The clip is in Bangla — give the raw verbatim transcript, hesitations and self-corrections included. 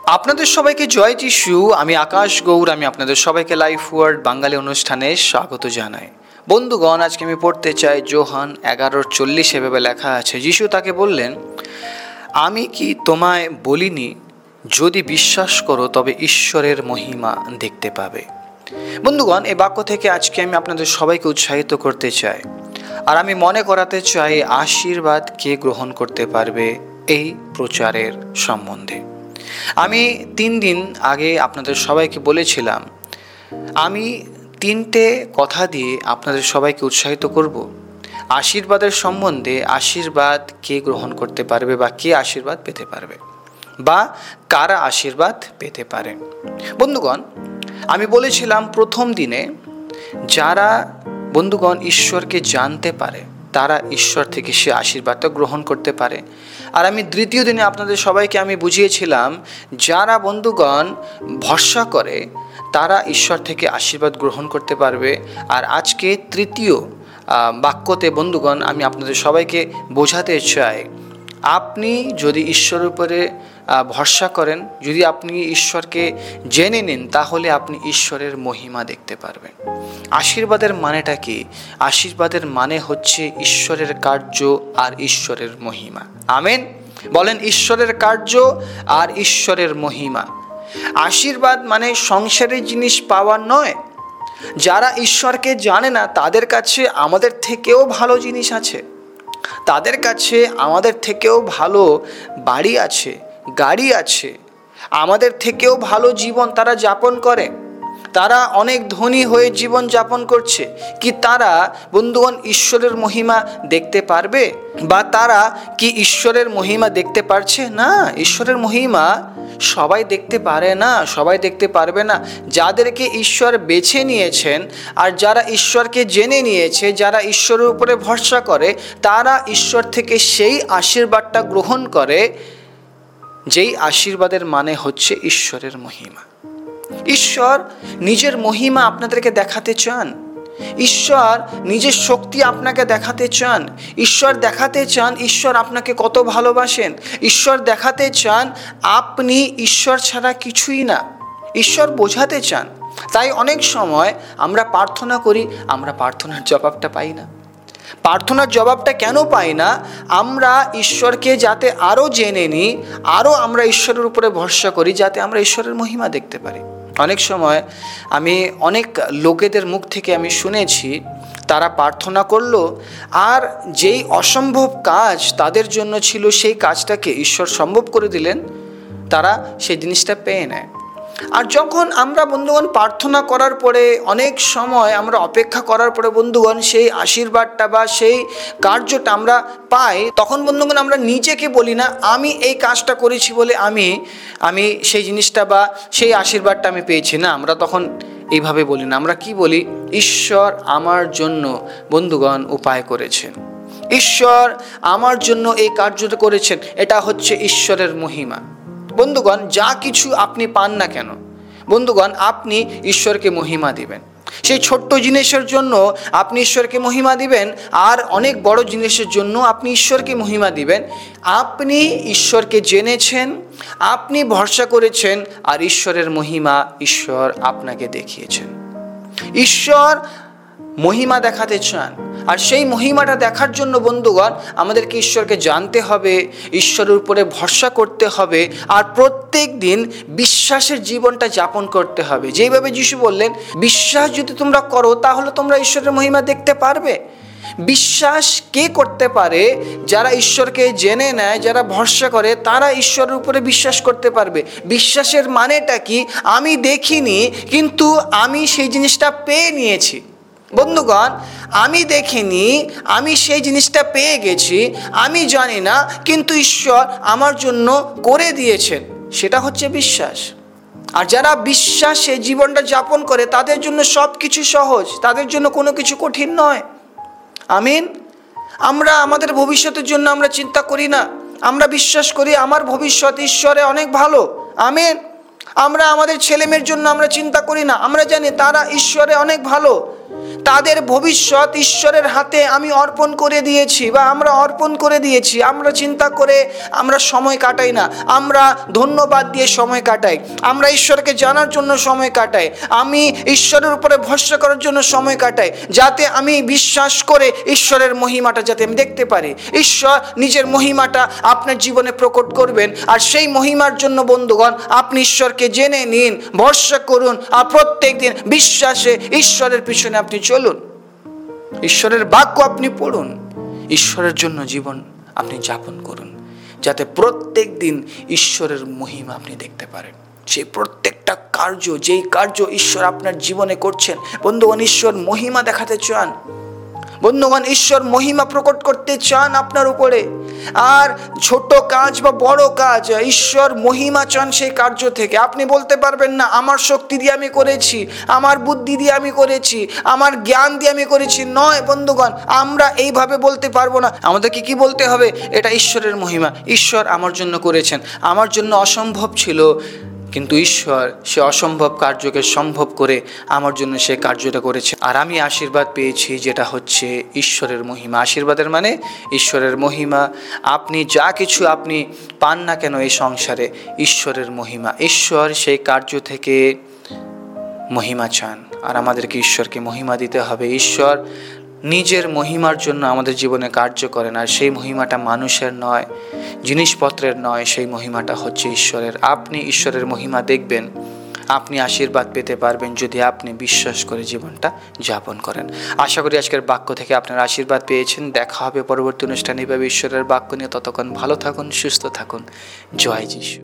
আপনাদের সবাইকে জয় যিশু। আমি আকাশ গৌর। আমি আপনাদের সবাইকে লাইফ ওয়ার্ড বাঙালি অনুষ্ঠানে স্বাগত জানাই। বন্ধুগণ, আজকে আমি পড়তে চাই যোহান এগারোর চল্লিশ। এভাবে লেখা আছে, যিশু তাকে বললেন, আমি কি তোমায় বলিনি, যদি বিশ্বাস করো তবে ঈশ্বরের মহিমা দেখতে পাবে। বন্ধুগণ, এই বাক্য থেকে আজকে আমি আপনাদের সবাইকে উৎসাহিত করতে চাই, আর আমি মনে করাতে চাই আশীর্বাদ কে গ্রহণ করতে পারবে এই প্রচারের সম্বন্ধে। আমি তিন দিন আগে আপনাদের সবাইকে বলেছিলাম, আমি তিনটে কথা দিয়ে আপনাদের সবাইকে উৎসাহিত করব আশীর্বাদের সম্বন্ধে। আশীর্বাদ কে গ্রহণ করতে পারবে বা কে আশীর্বাদ পেতে পারবে বা কারা আশীর্বাদ পেতে পারে। বন্ধুগণ, আমি বলেছিলাম প্রথম দিনে যারা বন্ধুগণ ঈশ্বরকে জানতে পারে তারা ঈশ্বর থেকে সে আশীর্বাদটা গ্রহণ করতে পারে। আর আমি দ্বিতীয় দিনে আপনাদের সবাইকে আমি বুঝিয়েছিলাম, যারা বন্ধুগণ ভরসা করে তারা ঈশ্বর থেকে আশীর্বাদ গ্রহণ করতে পারবে। আর আজকে তৃতীয় বাক্যতে বন্ধুগণ আমি আপনাদের সবাইকে বোঝাতে চাই, আপনি যদি ঈশ্বরের উপরে ভরসা করেন, যদি আপনি ঈশ্বরকে জেনে নিন, তাহলে আপনি ঈশ্বরের মহিমা দেখতে পারবেন। আশীর্বাদের মানেটা কি? আশীর্বাদের মানে হচ্ছে ঈশ্বরের কার্য আর ঈশ্বরের মহিমা। আমেন বলেন, ঈশ্বরের কার্য আর ঈশ্বরের মহিমা। আশীর্বাদ মানে সংসারের জিনিস পাওয়া নয়। যারা ঈশ্বরকে জানে না তাদের কাছে আমাদের থেকেও ভালো জিনিস আছে, তাদের কাছে আমাদের থেকেও ভালো বাড়ি আছে, গাড়ি আছে, আমাদের থেকেও ভালো জীবন তারা যাপন করে। তারা অনেক ধনী হয়ে জীবন যাপন করছে। কি তারা বন্ধুগণ ঈশ্বরের মহিমা দেখতে পারবে? বা তারা কি ঈশ্বরের মহিমা দেখতে পারছে? না, ঈশ্বরের মহিমা সবাই দেখতে পারে না, সবাই দেখতে পারবে না। যাদেরকে ঈশ্বর বেছে নিয়েছেন আর যারা ঈশ্বরকে জেনে নিয়েছে, যারা ঈশ্বরের উপরে ভরসা করে, তারা ঈশ্বর থেকে সেই আশীর্বাদটা গ্রহণ করে, যেই আশীর্বাদের মানে হচ্ছে ঈশ্বরের মহিমা। ঈশ্বর নিজের মহিমা আপনাদেরকে দেখাতে চান। ঈশ্বর নিজের শক্তি আপনাকে দেখাতে চান। ঈশ্বর দেখাতে চান ঈশ্বর আপনাকে কত ভালোবাসেন। ঈশ্বর দেখাতে চান আপনি ঈশ্বর ছাড়া কিছুই না। ঈশ্বর বোঝাতে চান। তাই অনেক সময় আমরা প্রার্থনা করি, আমরা প্রার্থনার জবাবটা পাই না। প্রার্থনার জবাবটা কেন পাই না? আমরা ঈশ্বরকে যাতে আরও জেনে নিই, আরও আমরা ঈশ্বরের উপরে ভরসা করি, যাতে আমরা ঈশ্বরের মহিমা দেখতে পারি। অনেক সময় আমি অনেক লোকেদের মুখ থেকে আমি শুনেছি, তারা প্রার্থনা করলো, আর যেই অসম্ভব কাজ তাদের জন্য ছিল সেই কাজটাকে ঈশ্বর সম্ভব করে দিলেন, তারা সেই জিনিসটা পেয়ে নেয়। আর যখন আমরা বন্ধুগণ প্রার্থনা করার পরে অনেক সময় আমরা অপেক্ষা করার পরে বন্ধুগণ সেই আশীর্বাদটা বা সেই কার্যটা আমরা পাই, তখন বন্ধুগণ আমরা নিজেকে বলি না আমি এই কাজটা করেছি বলে আমি আমি সেই জিনিসটা বা সেই আশীর্বাদটা আমি পেয়েছি। না, আমরা তখন এইভাবে বলি না। আমরা কি বলি? ঈশ্বর আমার জন্য বন্ধুগণ উপায় করেছেন, ঈশ্বর আমার জন্য এই কার্যটা করেছেন, এটা হচ্ছে ঈশ্বরের মহিমা। বন্ধুগণ, যা কিছু আপনি পান না কেন বন্ধুগণ, আপনি ঈশ্বরকে মহিমা দিবেন। সেই ছোট্ট জিনিসের জন্য আপনি ঈশ্বরকে মহিমা দিবেন, আর অনেক বড় জিনিসের জন্য আপনি ঈশ্বরকে মহিমা দিবেন। আপনি ঈশ্বরকে জেনেছেন, আপনি ভরসা করেছেন, আর ঈশ্বরের মহিমা ঈশ্বর আপনাকে দেখিয়েছেন। ঈশ্বর মহিমা দেখাতে চান, আর সেই মহিমাটা দেখার জন্য বন্ধুগণ আমাদেরকে ঈশ্বরকে জানতে হবে, ঈশ্বরের উপরে ভরসা করতে হবে, আর প্রত্যেক দিন বিশ্বাসের জীবনটা যাপন করতে হবে। যেইভাবে যিশু বললেন, বিশ্বাস যদি তোমরা করো তাহলে তোমরা ঈশ্বরের মহিমা দেখতে পারবে। বিশ্বাস কে করতে পারে? যারা ঈশ্বরকে জেনে নেয়, যারা ভরসা করে, তারা ঈশ্বরের উপরে বিশ্বাস করতে পারবে। বিশ্বাসের মানেটা কি? আমি দেখিনি কিন্তু আমি সেই জিনিসটা পেয়ে নিয়েছি। বন্ধুগণ, আমি দেখিনি, আমি সেই জিনিসটা পেয়ে গেছি। আমি জানি না কিন্তু ঈশ্বর আমার জন্য করে দিয়েছেন, সেটা হচ্ছে বিশ্বাস। আর যারা বিশ্বাসে জীবনটা যাপন করে তাদের জন্য সব কিছু সহজ, তাদের জন্য কোনো কিছু কঠিন নয়। আমিন। আমরা আমাদের ভবিষ্যতের জন্য আমরা চিন্তা করি না, আমরা বিশ্বাস করি আমার ভবিষ্যৎ ঈশ্বরে অনেক ভালো। আমিন। আমরা আমাদের ছেলেমেয়ের জন্য আমরা চিন্তা করি না, আমরা জানি তারা ঈশ্বরে অনেক ভালো। তাদের ভবিষ্যৎ ঈশ্বরের হাতে আমি অর্পণ করে দিয়েছি বা আমরা অর্পণ করে দিয়েছি। আমরা চিন্তা করে আমরা সময় কাটাই না, আমরা ধন্যবাদ দিয়ে সময় কাটাই, আমরা ঈশ্বরকে জানার জন্য সময় কাটাই, আমি ঈশ্বরের উপরে ভরসা করার জন্য সময় কাটাই, যাতে আমি বিশ্বাস করে ঈশ্বরের মহিমাটা যাতে আমি দেখতে পারি। ঈশ্বর নিজের মহিমাটা আপনার জীবনে প্রকট করবেন, আর সেই মহিমার জন্য বন্ধুগণ আপনি ঈশ্বরকে জেনে নিন, ভরসা করুন, আর প্রত্যেক দিন বিশ্বাসে ঈশ্বরের পিছনে আপনি চলুন, ঈশ্বরের বাক্য আপনি পড়ুন, ঈশ্বরের জন্য জীবন আপনি যাপন করুন, যাতে প্রত্যেক দিন ঈশ্বরের মহিমা আপনি দেখতে পারেন। সেই প্রত্যেকটা কার্য, যেই কার্য ঈশ্বর আপনার জীবনে করছেন, বন্ধুগণ ঈশ্বর মহিমা দেখাতে চান, বন্ধুগণ ঈশ্বর মহিমা প্রকট করতে চান আপনার উপরে। আর ছোট কাজ বা বড় কাজ, ঈশ্বর মহিমা চান সেই কার্য থেকে। আপনি বলতে পারবেন না আমার শক্তি দিয়ে আমি করেছি, আমার বুদ্ধি দিয়ে আমি করেছি, আমার জ্ঞান দিয়ে আমি করেছি। নয় বন্ধুগণ, আমরা এইভাবে বলতে পারবো না। আমাদেরকে কি বলতে হবে? এটা ঈশ্বরের মহিমা, ঈশ্বর আমার জন্য করেছেন। আমার জন্য অসম্ভব ছিল, কিন্তু ঈশ্বর সে অসম্ভব কার্যকে সম্ভব করে আমার জন্য সে কার্যটা করেছে। আর আমি আশীর্বাদ পেয়েছি, যেটা হচ্ছে ঈশ্বরের মহিমা। আশীর্বাদের মানে ঈশ্বরের মহিমা। আপনি যা কিছু আপনি পান না কেন এই সংসারে, ঈশ্বরের মহিমা, ঈশ্বর সেই কার্য থেকে মহিমা চান, আর আমাদেরকে ঈশ্বরকে মহিমা দিতে হবে। ঈশ্বর নিজের মহিমার জন্য আমাদের জীবনে কার্য করেন, আর সেই মহিমাটা মানুষের নয়, জিনিসপত্রের নয়, সেই মহিমাটা হচ্ছে ঈশ্বরের। আপনি ঈশ্বরের মহিমা দেখবেন, আপনি আশীর্বাদ পেতে পারবেন যদি আপনি বিশ্বাস করে জীবনটা যাপন করেন। আশা করি আজকের বাক্য থেকে আপনারা আশীর্বাদ পেয়েছেন। দেখা হবে পরবর্তী অনুষ্ঠানে এভাবে ঈশ্বরের বাক্য নিয়ে। ততক্ষণ ভালো থাকুন, সুস্থ থাকুন। জয় যিশু।